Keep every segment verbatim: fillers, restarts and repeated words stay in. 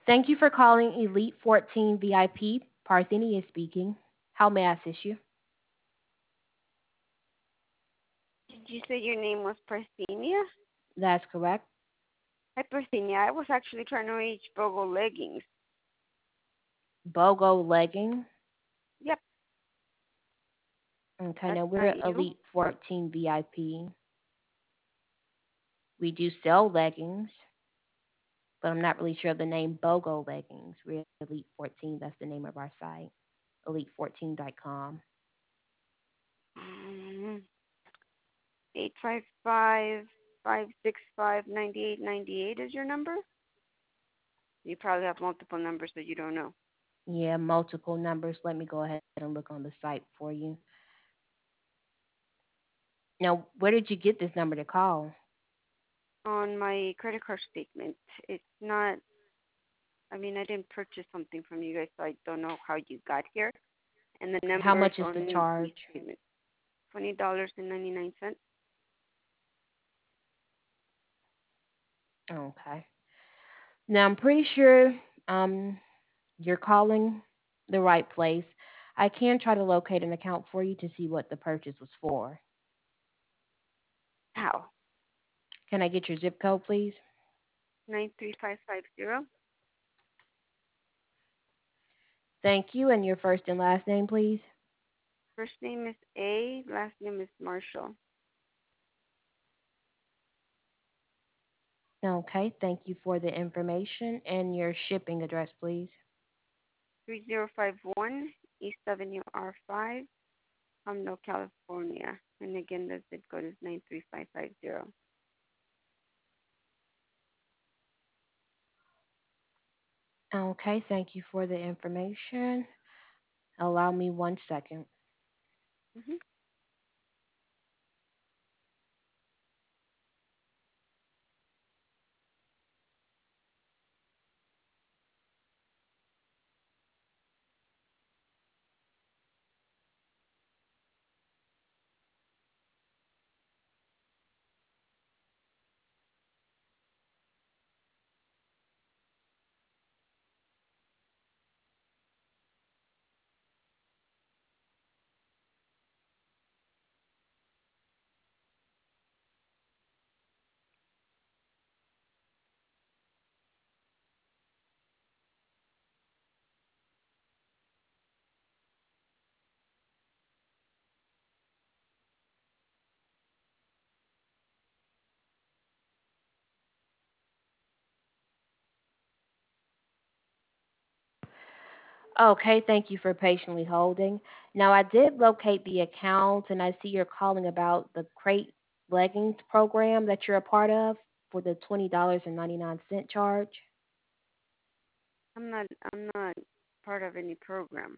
Thank you for calling Elite fourteen V I P. Parthenia speaking. How may I assist you? Did you say your name was Parthenia? That's correct. Hi, Parthenia. I was actually trying to reach Bogo Leggings. BOGO legging. Yep, Okay, that's now we're not you. Elite fourteen V I P. We do sell leggings, but I'm not really sure of the name BOGO leggings. We're Elite fourteen. That's the name of our site. elite fourteen dot com. Um, eight five five five six five ninety eight ninety eight is your number. You probably have multiple numbers that you don't know. Yeah, multiple numbers. Let me go ahead and look on the site for you. Now, where did you get this number to call? On my credit card statement, it's not. I mean, I didn't purchase something from you guys, so I don't know how you got here. And the Okay, how numbers much is the on the charge? statement, twenty dollars and ninety nine cents. Okay. Now, I'm pretty sure um, you're calling the right place. I can try to locate an account for you to see what the purchase was for. How? Can I get your zip code, please? Nine three five five zero. Thank you. And your first and last name, please? First name is A, last name is Marshall. Okay. Thank you for the information and your shipping address, please. three zero five one East Avenue R five, Humno, California. And again, the zip code is nine three five five zero. Okay. Thank you for the information. Allow me one second. Mm-hmm. Okay, thank you for patiently holding. Now, I did locate the account and I see you're calling about the Crate Leggings program that you're a part of for the twenty dollars and ninety-nine cent charge. I'm not. I'm not part of any program.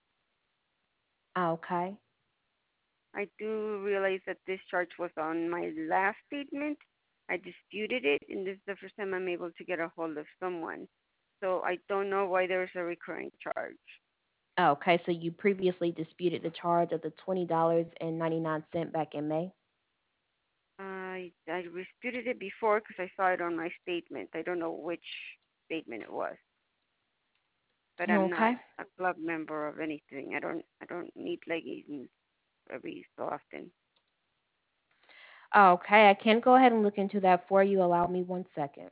Okay. I do realize that this charge was on my last statement. I disputed it, and this is the first time I'm able to get a hold of someone. So I don't know why there's a recurring charge. Okay, so you previously disputed the charge of the twenty dollars and ninety-nine cent back in May. I I disputed it before because I saw it on my statement. I don't know which statement it was, but I'm not Okay. a club member of anything. I don't I don't need leggings every so often. Okay, I can go ahead and look into that for you. Allow me one second.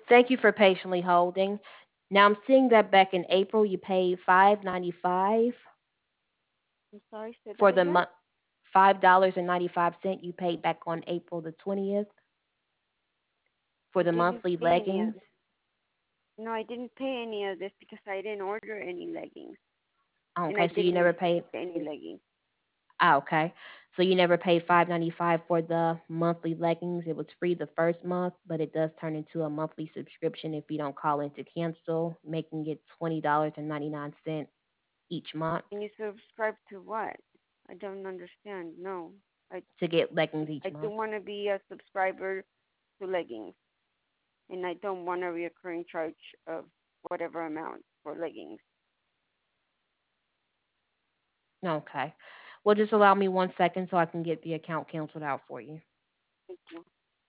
Thank you for patiently holding. Now I'm seeing that back in April you paid five ninety five I'm sorry, say that for the again. month. Five dollars and ninety five cent you paid back on April the twentieth for I the didn't monthly pay any of leggings. this. No, I didn't pay any of this because I didn't order any leggings, and I Okay, so you didn't never receive paid. any leggings. Ah, okay. So you never paid five ninety five for the monthly leggings. It was free the first month, but it does turn into a monthly subscription if you don't call in to cancel, making it twenty dollars and ninety nine cent each month And you subscribe to what? I don't understand. No, I to get leggings I each do month. want to be a subscriber to leggings, and I don't want a reoccurring charge of whatever amount for leggings. Okay. Well, just allow me one second so I can get the account canceled out for you. Thank you.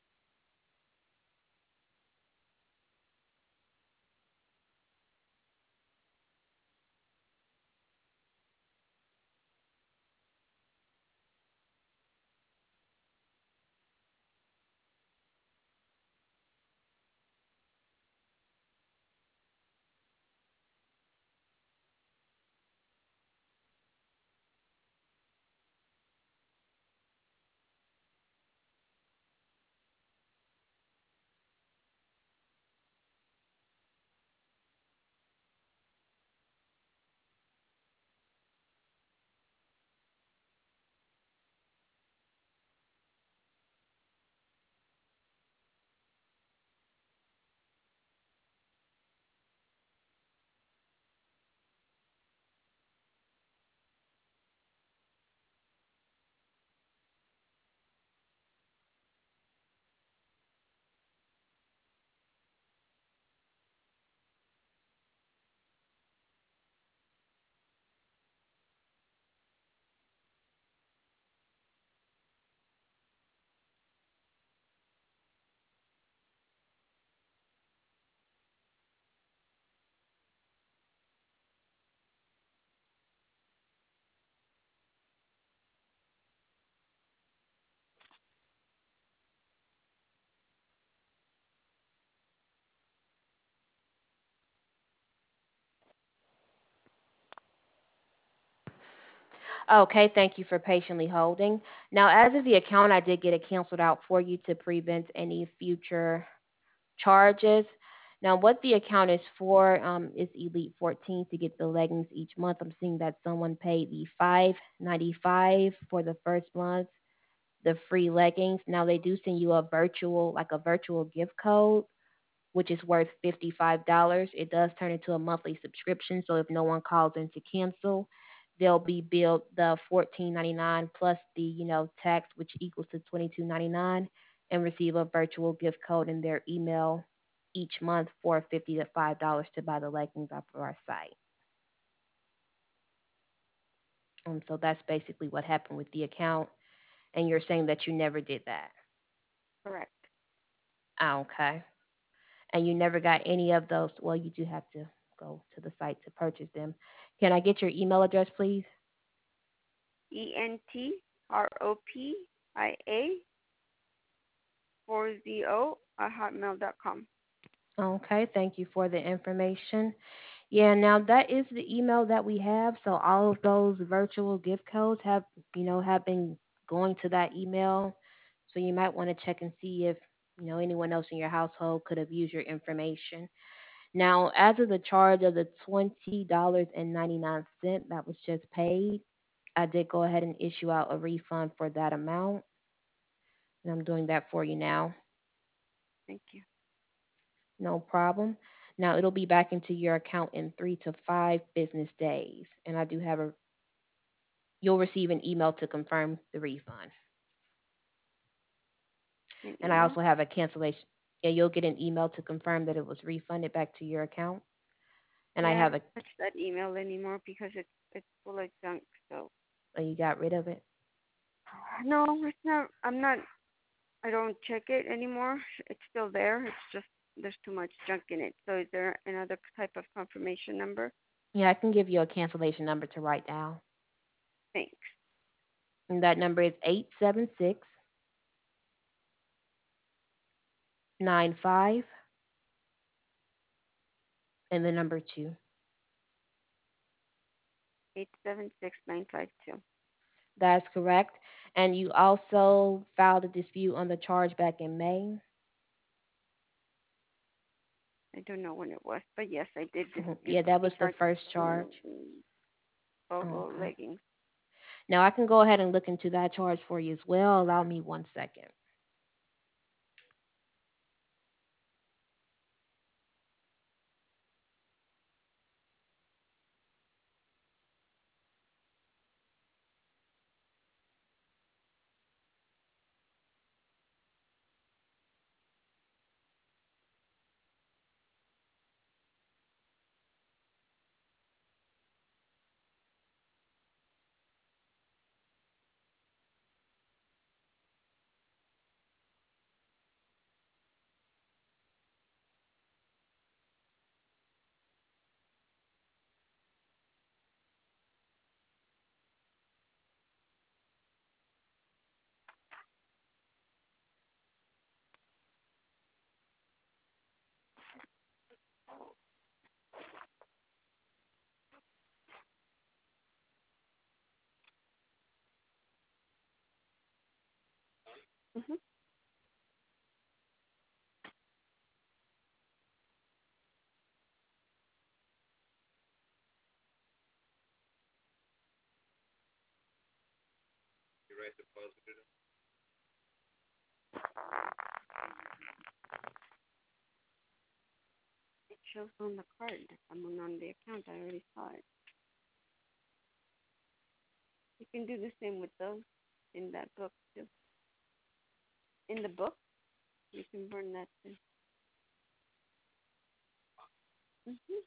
Okay, thank you for patiently holding. Now, as of the account, I did get it canceled out for you to prevent any future charges. Now, what the account is for um, is Elite fourteen to get the leggings each month. I'm seeing that someone paid the five ninety-five for the first month, the free leggings. Now they do send you a virtual, like a virtual gift code, which is worth fifty-five dollars. It does turn into a monthly subscription, so if no one calls in to cancel, they'll be billed the fourteen ninety-nine plus the, you know, tax, which equals to twenty-two ninety-nine, and receive a virtual gift code in their email each month for fifty to five dollars to buy the leggings off of our site. Um, so that's basically what happened with the account, and you're saying that you never did that. Correct. Ah, okay. And you never got any of those. Well, you do have to go to the site to purchase them. Can I get your email address, please? E N T R O P I A four zero at hotmail dot com. Okay, thank you for the information. Yeah, now that is the email that we have. So all of those virtual gift codes have, you know, have been going to that email. So you might want to check and see if, you know, anyone else in your household could have used your information. Now, as of the charge of the twenty dollars and ninety-nine cents that was just paid, I did go ahead and issue out a refund for that amount, and I'm doing that for you now. Thank you. No problem. Now it'll be back into your account in three to five business days, and I do have a. You'll receive an email to confirm the refund, An and I email? also have a cancellation. Yeah, you'll get an email to confirm that it was refunded back to your account, and I Yeah, I have don't a. touch that email anymore because it's it's full of junk. So Oh, you got rid of it. no, it's not. I'm not. I don't check it anymore. It's still there. It's just there's too much junk in it. So is there another type of confirmation number? Yeah, I can give you a cancellation number to write down. Thanks. And that number is eight seven six nine five and the number two. Eight seven six nine five two. That's correct. And you also filed a dispute on the charge back in May. I don't know when it was, but yes, I did Mhm. dispute Yeah, that the was the charges first to charge. Bobo Okay. leggings. Now I can go ahead and look into that charge for you as well. Allow me one second. Mm-hmm. It shows on the card. I'm on the account. I already saw it. You can do the same with those in that book too. In the book, you can burn that too. Hmm.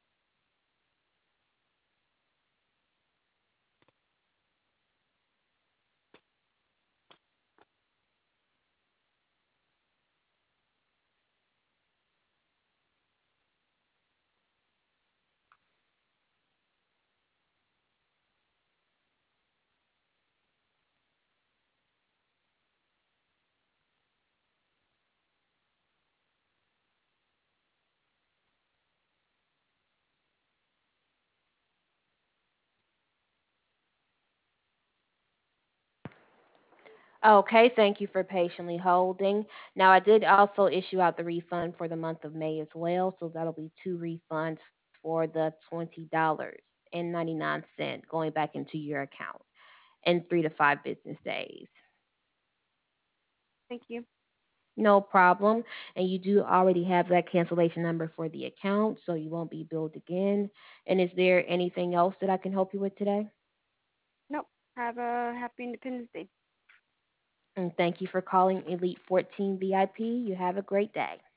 Okay, thank you for patiently holding. Now, I did also issue out the refund for the month of May as well, so that'll be two refunds for the twenty dollars and ninety-nine cents going back into your account in three to five business days. Thank you. No problem. And you do already have that cancellation number for the account, so you won't be billed again. And is there anything else that I can help you with today? Nope. Have a happy Independence Day. And thank you for calling Elite fourteen V I P. You have a great day.